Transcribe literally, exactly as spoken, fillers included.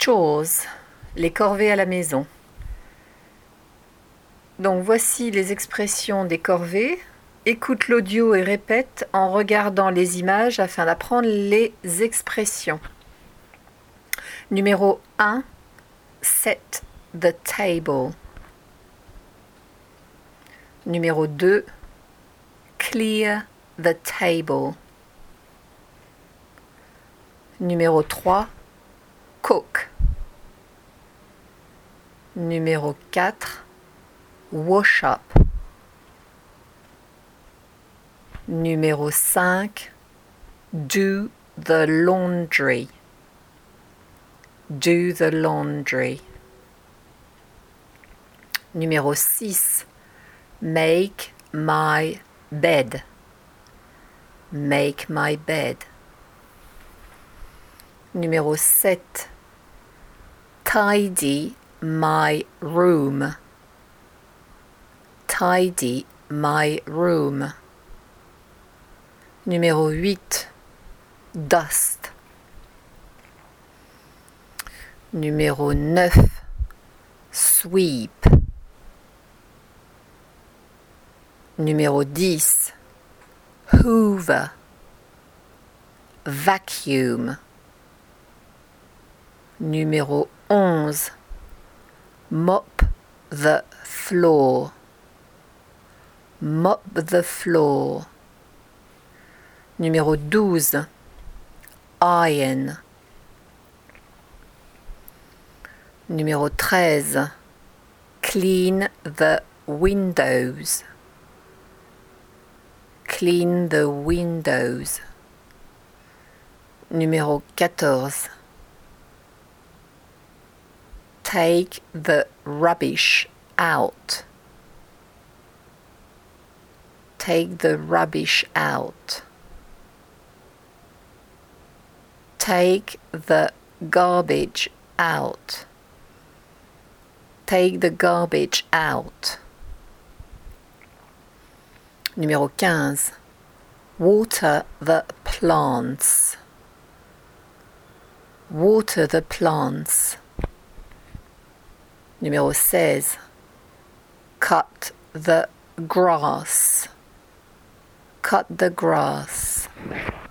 Chores, les corvées à la maison. Donc voici les expressions des corvées. Écoute l'audio et répète en regardant les images afin d'apprendre les expressions. Numéro un. Set the table. Numéro deux. Clear the table. Numéro trois. Cook. Numéro quatre. Wash up. Numéro cinq. Do the laundry. Do the laundry. Numéro six. Make my bed. Make my bed. Numéro sept. Tidy my room. Tidy my room. Numéro huit. Dust. Numéro neuf. Sweep. Numéro dix. Hoover. Vacuum. Numéro onze. Mop the floor. Mop the floor. Numéro douze. Iron. Numéro treize. Clean the windows. Clean the windows. Numéro quatorze. Take the rubbish out. Take the rubbish out. Take the garbage out. Take the garbage out. Numéro quinze. Water the plants. Water the plants. Numéro seize. Cut the grass. Cut the grass.